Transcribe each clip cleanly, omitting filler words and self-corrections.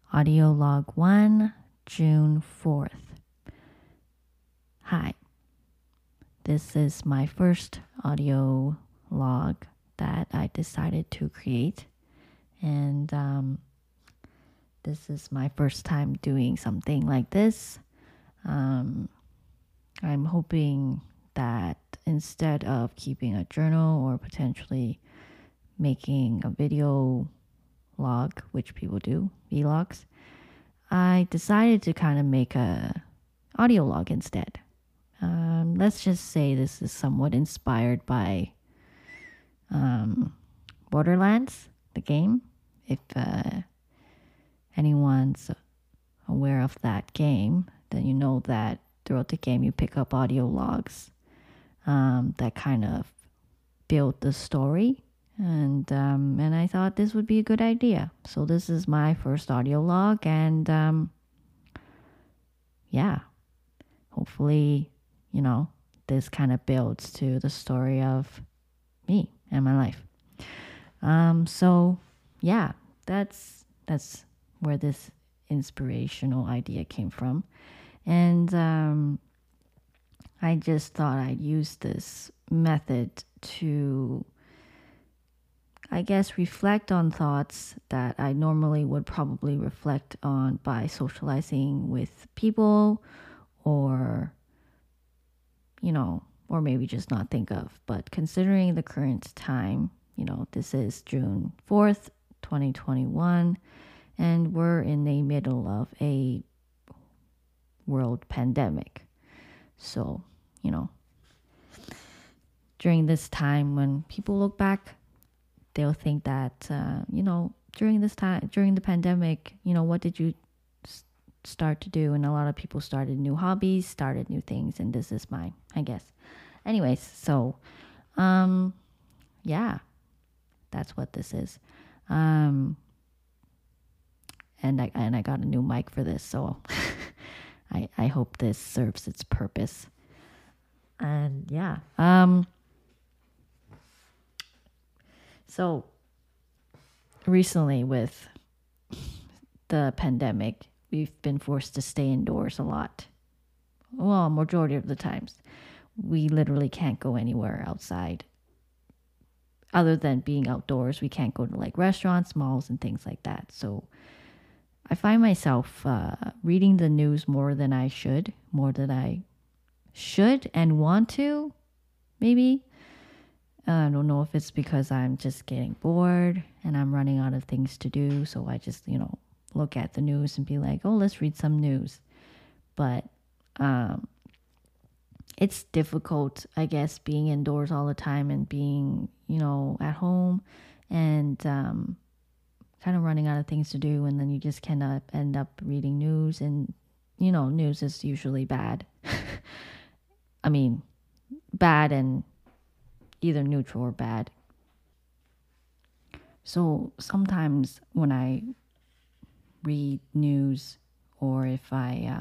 Audio log 1, June 4th. Hi, this is my first audio log that I decided to create. And this is my first time doing something like this. I'm hoping that instead of keeping a journal or potentially making a video log, which people do, vlogs, I decided to kind of make a audio log instead. Let's just say this is somewhat inspired by Borderlands, the game. If anyone's aware of that game, then you know that throughout the game you pick up audio logs that kind of build the story. And I thought this would be a good idea. So this is my first audio log, and yeah, hopefully, this kind of builds to the story of me and my life. So yeah, that's where this inspirational idea came from, and I just thought I'd use this method to, I guess, reflect on thoughts that I normally would probably reflect on by socializing with people or, or maybe just not think of. But considering the current time, this is June 4th, 2021, and we're in the middle of a world pandemic. So, during this time when people look back, they'll think that, during this time, during the pandemic, what did you start to do? And a lot of people started new hobbies, started new things, and this is mine, I guess. Anyways, so, yeah, that's what this is. And I got a new mic for this, so I hope this serves its purpose. And yeah, so recently with the pandemic, we've been forced to stay indoors a lot. Well, majority of the times. We literally can't go anywhere outside. Other than being outdoors, we can't go to like restaurants, malls, and things like that. So I find myself reading the news more than I should and want to, maybe. I don't know if it's because I'm just getting bored and I'm running out of things to do. So I just, look at the news and be like, oh, let's read some news. But it's difficult, I guess, being indoors all the time and being, at home and kind of running out of things to do. And then you just cannot end up reading news. And, news is usually bad. I mean, bad and either neutral or bad. So sometimes when I read news, or if I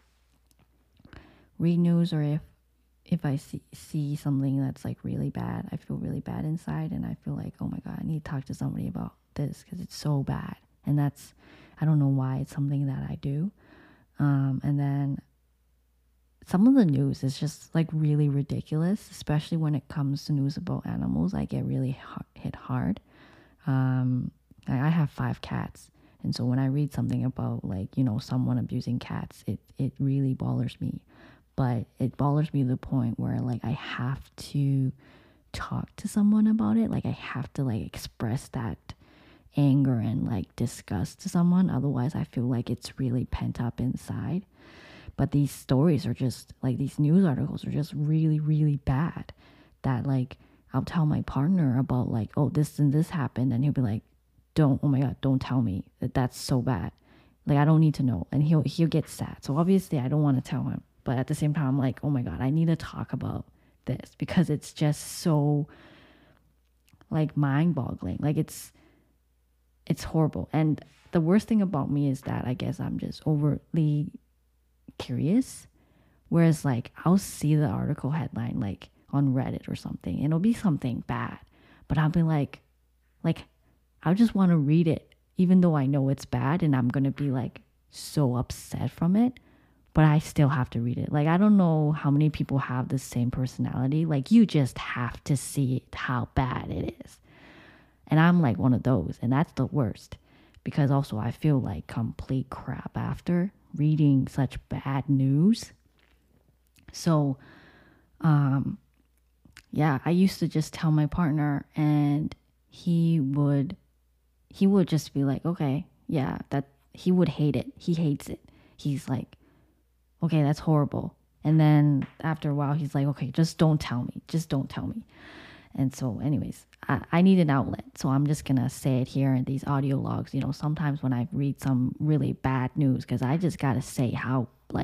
read news, or if I see something that's like really bad, I feel really bad inside, and I feel like, oh my God, I need to talk to somebody about this because it's so bad. And I don't know why, it's something that I do. And then some of the news is just like really ridiculous, especially when it comes to news about animals. I get really hit hard. I have 5 cats. And so when I read something about someone abusing cats, it really bothers me. But it bothers me to the point where like I have to talk to someone about it. Like I have to like express that anger and like disgust to someone. Otherwise I feel like it's really pent up inside. But these stories are just like, these news articles are just really, really bad, that like I'll tell my partner about like, oh, this and this happened. And he'll be like, oh my God, don't tell me that's so bad. Like, I don't need to know. And he'll get sad. So obviously I don't want to tell him. But at the same time, I'm like, oh my God, I need to talk about this because it's just so like mind boggling. Like it's horrible. And the worst thing about me is that I guess I'm just overly curious. Whereas like I'll see the article headline like on Reddit or something, and it'll be something bad, but I'll be like I just want to read it, even though I know it's bad and I'm going to be like so upset from it, but I still have to read it. Like, I don't know how many people have the same personality. Like, you just have to see how bad it is. And I'm like one of those, and that's the worst, because also I feel like complete crap after reading such bad news. So, yeah, I used to just tell my partner, and he would just be like, okay, yeah, that he would hate it. He hates it. He's like, okay, that's horrible. And then after a while, he's like, okay, just don't tell me. Just don't tell me. And so anyways, I need an outlet. So I'm just going to say it here in these audio logs. You know, sometimes when I read some really bad news, because I just got to say how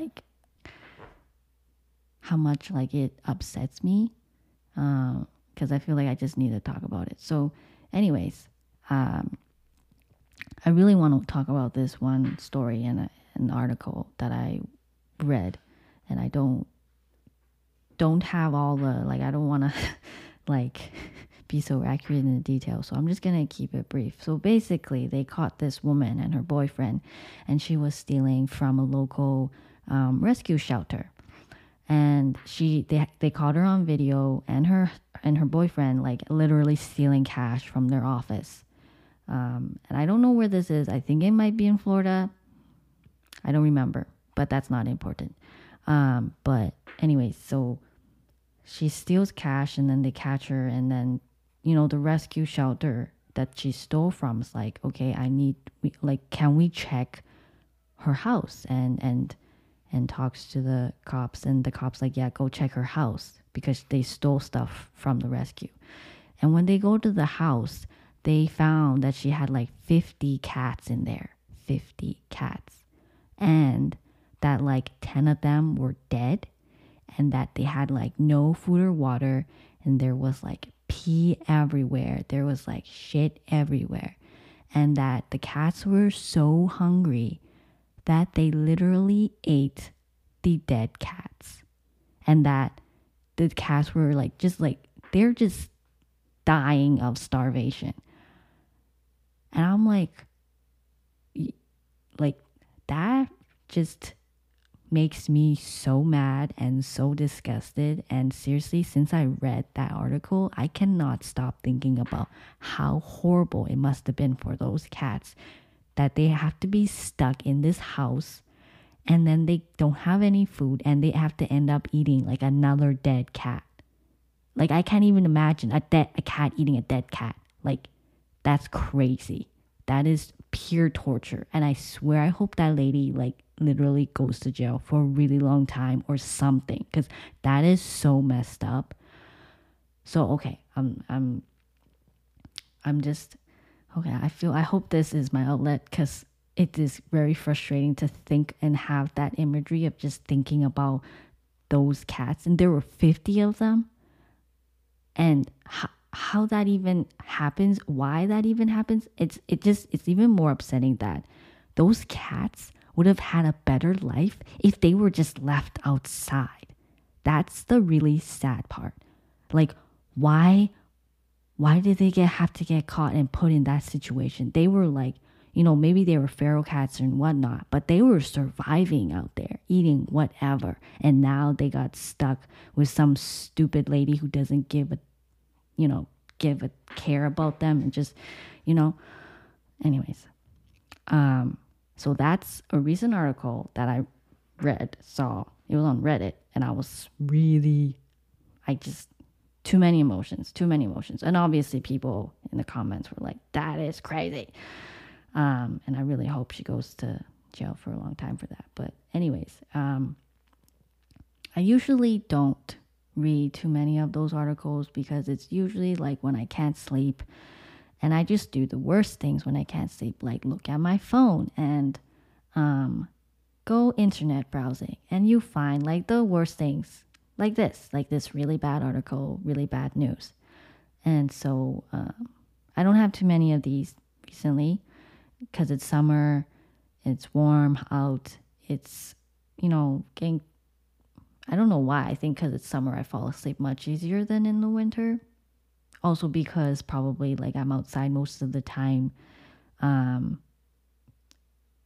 much like it upsets me. Because I feel like I just need to talk about it. So anyways, I really want to talk about this one story and an article that I read, and I don't have all the, like, I don't want to like be so accurate in the details, so I'm just gonna keep it brief. So basically, they caught this woman and her boyfriend, and she was stealing from a local rescue shelter, and they caught her on video, and her boyfriend like literally stealing cash from their office. And I don't know where this is. I think it might be in Florida. I don't remember, but that's not important. But anyways, so she steals cash, and then they catch her, and then, you know, the rescue shelter that she stole from is like, okay, can we check her house? And talks to the cops, and the cops like, yeah, go check her house, because they stole stuff from the rescue. And when they go to the house, they found that she had like 50 cats in there. 50 cats. And that like 10 of them were dead, and that they had like no food or water, and there was like pee everywhere. There was like shit everywhere. And that the cats were so hungry that they literally ate the dead cats. And that the cats were like, they're just dying of starvation. And I'm like that just makes me so mad and so disgusted. And seriously, since I read that article, I cannot stop thinking about how horrible it must have been for those cats, that they have to be stuck in this house, and then they don't have any food, and they have to end up eating like another dead cat. Like, I can't even imagine a cat eating a dead cat. Like, that's crazy. That is pure torture. And I swear, I hope that lady like literally goes to jail for a really long time or something, because that is so messed up. So okay, I'm just okay. I hope this is my outlet, because it is very frustrating to think and have that imagery of just thinking about those cats, and there were 50 of them, and how that even happens, why that even happens. It's even more upsetting that those cats would have had a better life if they were just left outside. That's the really sad part. Like, why did they have to get caught and put in that situation? They were like, you know, maybe they were feral cats and whatnot, but they were surviving out there, eating whatever. And now they got stuck with some stupid lady who doesn't give a care about them, and just, you know, anyways. So that's a recent article that I saw. It was on Reddit, and I was really, too many emotions. And obviously people in the comments were like, that is crazy. And I really hope she goes to jail for a long time for that. But anyways, I usually don't read too many of those articles, because it's usually like when I can't sleep, and I just do the worst things when I can't sleep, like look at my phone and go internet browsing, and you find like the worst things, like this really bad article, really bad news. And so I don't have too many of these recently, because it's summer, it's warm out, it's, you know, getting, I don't know why. I think because it's summer, I fall asleep much easier than in the winter. Also because probably like I'm outside most of the time.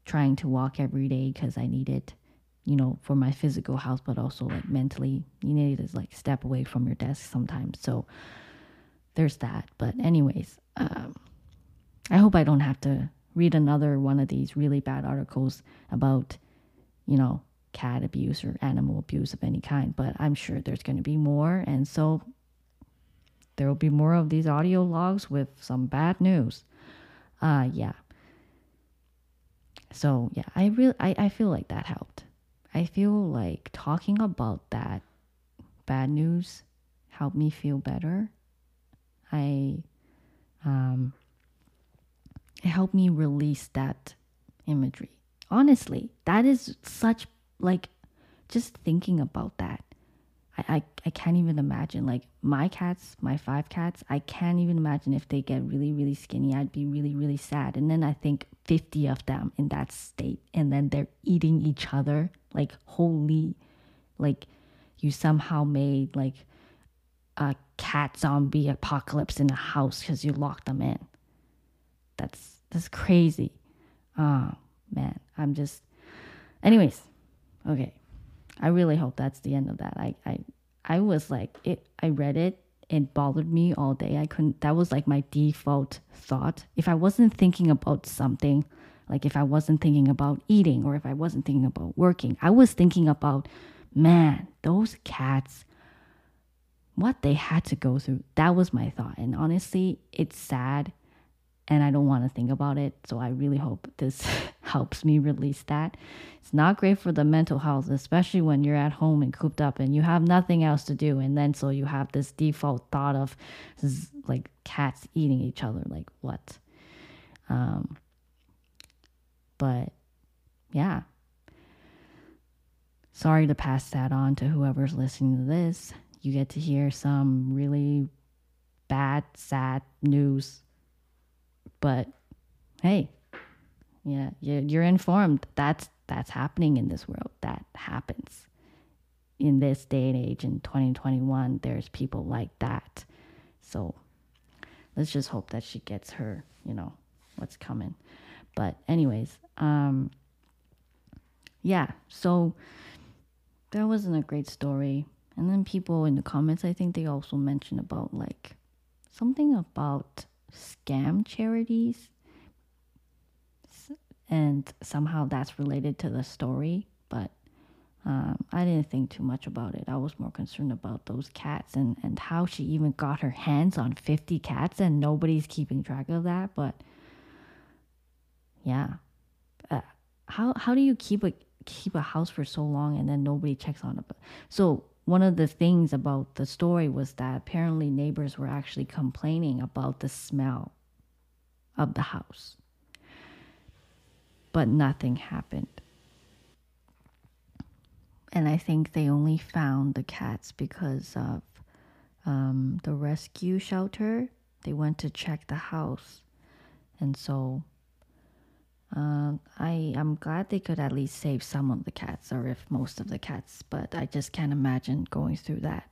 trying to walk every day because I need it, for my physical health, but also like mentally, you need to like step away from your desk sometimes. So there's that. But anyways, I hope I don't have to read another one of these really bad articles about, cat abuse or animal abuse of any kind. But I'm sure there's going to be more. And so there will be more of these audio logs with some bad news. Yeah. So yeah, I feel like that helped. I feel like talking about that bad news helped me feel better. It helped me release that imagery. Honestly, that is such, like, just thinking about that. I can't even imagine, like, my cats, my 5 cats, I can't even imagine if they get really, really skinny. I'd be really, really sad. And then I think 50 of them in that state, and then they're eating each other. Like, holy, like, you somehow made, like, a cat zombie apocalypse in a house because you locked them in. That's crazy. Oh, man. Anyways, okay. I really hope that's the end of that. I was like, I read it. It bothered me all day. That was like my default thought. If I wasn't thinking about something, like if I wasn't thinking about eating or if I wasn't thinking about working, I was thinking about, man, those cats, what they had to go through. That was my thought. And honestly, it's sad and I don't want to think about it. So I really hope this helps me release that. It's not great for the mental health, especially when you're at home and cooped up and you have nothing else to do. And then so you have this default thought of like cats eating each other. Like what? But yeah. Sorry to pass that on to whoever's listening to this. You get to hear some really bad, sad news. But hey, yeah, you're informed. That's happening in this world. That happens in this day and age in 2021. There's people like that. So let's just hope that she gets her, what's coming. But anyways, yeah. So that wasn't a great story. And then people in the comments, I think they also mentioned about like something about scam charities, and somehow that's related to the story, but I didn't think too much about it. I was more concerned about those cats and how she even got her hands on 50 cats and nobody's keeping track of that. But yeah, how do you keep a house for so long and then nobody checks on it? So one of the things about the story was that apparently neighbors were actually complaining about the smell of the house, but nothing happened. And I think they only found the cats because of the rescue shelter. They went to check the house. And so I'm glad they could at least save some of the cats, or if most of the cats, but I just can't imagine going through that.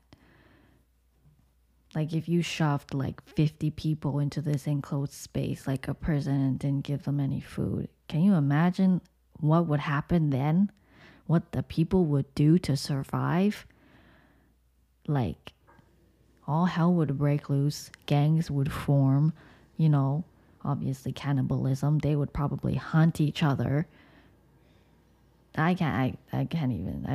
Like if you shoved like 50 people into this enclosed space like a prison and didn't give them any food, can you imagine what would happen then? What the people would do to survive? Like all hell would break loose, gangs would form, obviously cannibalism. They would probably hunt each other. I don't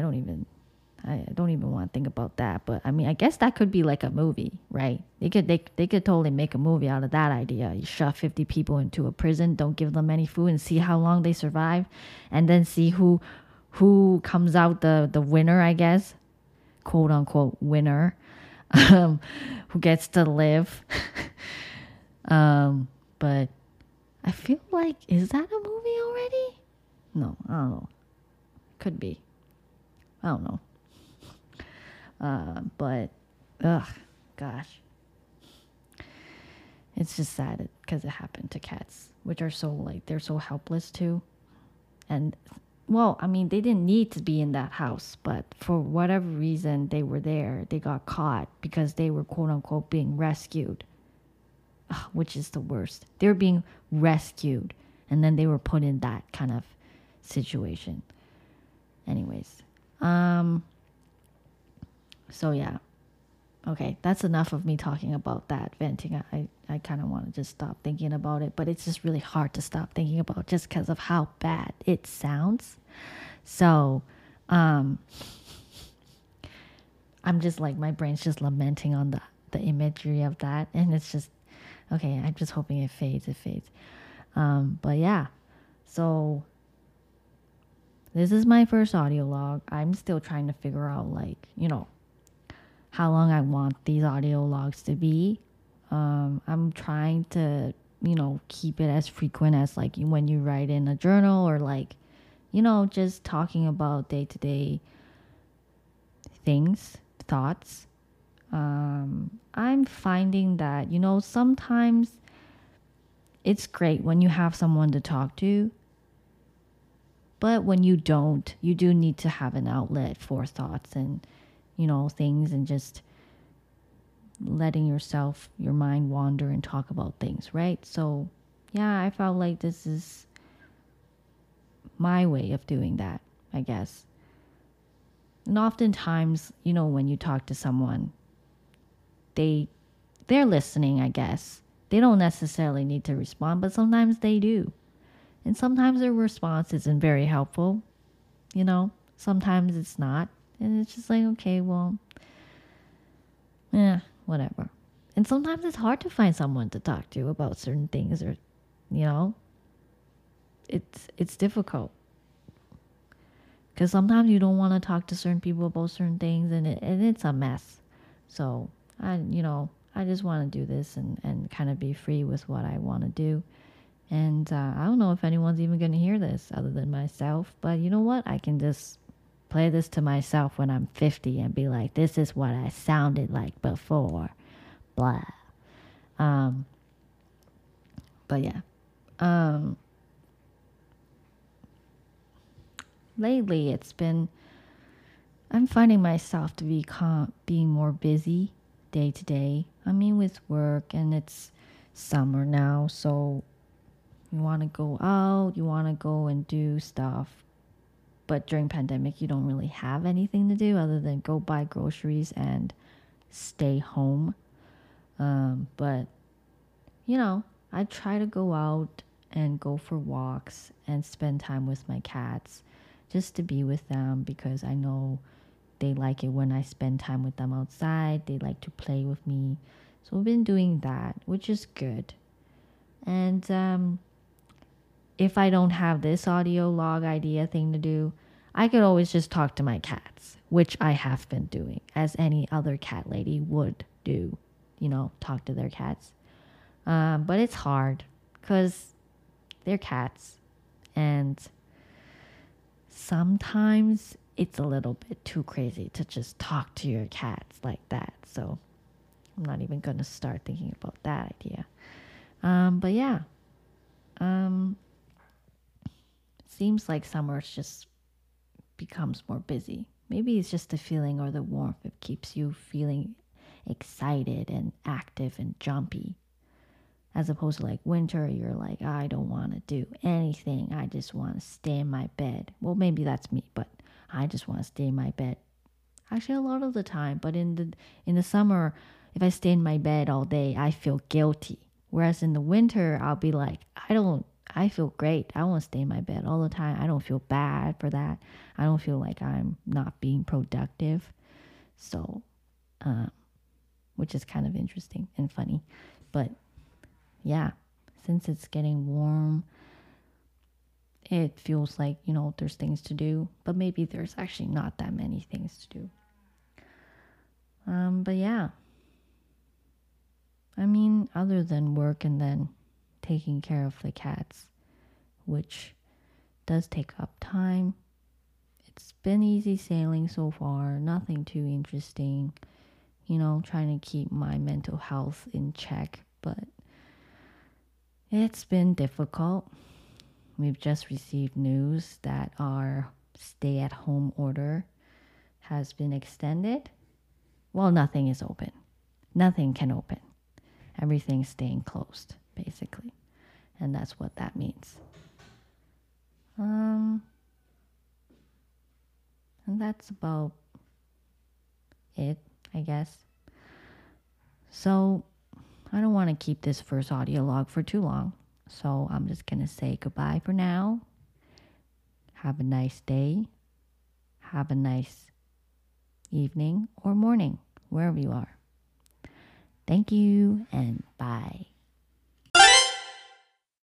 even want to think about that. But I mean, I guess that could be like a movie, right? They could totally make a movie out of that idea. You shove 50 people into a prison, don't give them any food, and see how long they survive, and then see who comes out the winner, I guess, quote unquote winner, who gets to live. But I feel like, is that a movie already? No, I don't know. Could be. I don't know. But, gosh. It's just sad because it happened to cats, which are so, like, they're so helpless too. And, well, I mean, they didn't need to be in that house, but for whatever reason, they were there. They got caught because they were, quote unquote, being rescued, which is the worst. They were being rescued, and then they were put in that kind of situation. Anyways, um, so yeah. Okay, that's enough of me talking about that venting. I kind of want to just stop thinking about it, but it's just really hard to stop thinking about just because of how bad it sounds. So, um, I'm just like, my brain's just lamenting on the imagery of that, and it's just okay. I'm just hoping it fades. It fades. But yeah, so this is my first audio log. I'm still trying to figure out, like, how long I want these audio logs to be. I'm trying to, keep it as frequent as like when you write in a journal, or like, just talking about day to day things, thoughts. I'm finding that, sometimes it's great when you have someone to talk to, but when you don't, you do need to have an outlet for thoughts and, things, and just letting your mind wander and talk about things, right? So, yeah, I felt like this is my way of doing that, I guess. And oftentimes, when you talk to someone, they're listening, I guess. They don't necessarily need to respond, but sometimes they do. And sometimes their response isn't very helpful, Sometimes it's not. And it's just like, okay, well, whatever. And sometimes it's hard to find someone to talk to about certain things, or, you know, it's difficult. Because sometimes you don't want to talk to certain people about certain things, and it's a mess. So, I just want to do this and kind of be free with what I want to do. And I don't know if anyone's even going to hear this other than myself. But you know what? I can just play this to myself when I'm 50 and be like, this is what I sounded like before. Blah. But yeah. Lately, I'm finding myself to be being more busy day to day. I mean, with work, and it's summer now, so you want to go out, you want to go and do stuff. But during pandemic, you don't really have anything to do other than go buy groceries and stay home. But, I try to go out and go for walks and spend time with my cats, just to be with them, because I know they like it when I spend time with them outside. They like to play with me. So I've been doing that, which is good. And if I don't have this audio log idea thing to do, I could always just talk to my cats, which I have been doing, as any other cat lady would do, talk to their cats. But it's hard because they're cats, and sometimes it's a little bit too crazy to just talk to your cats like that. So I'm not even going to start thinking about that idea. But yeah, seems like summer just becomes more busy. Maybe it's just the feeling or the warmth. It keeps you feeling excited and active and jumpy. As opposed to like winter, you're like, I don't want to do anything. I just want to stay in my bed. Well, maybe that's me, but I just want to stay in my bed. Actually, a lot of the time. But in the summer, if I stay in my bed all day, I feel guilty. Whereas in the winter, I'll be like, I feel great. I want to stay in my bed all the time. I don't feel bad for that. I don't feel like I'm not being productive. So, which is kind of interesting and funny. But yeah, since it's getting warm, it feels like, there's things to do. But maybe there's actually not that many things to do. But yeah. I mean, other than work and then taking care of the cats, which does take up time. It's been easy sailing so far, nothing too interesting. Trying to keep my mental health in check, but it's been difficult. We've just received news that our stay-at-home order has been extended. Well, nothing is open. Nothing can open. Everything's staying closed, basically. And that's what that means. And that's about it, I guess. So I don't want to keep this first audio log for too long. So I'm just going to say goodbye for now. Have a nice day. Have a nice evening or morning, wherever you are. Thank you and bye.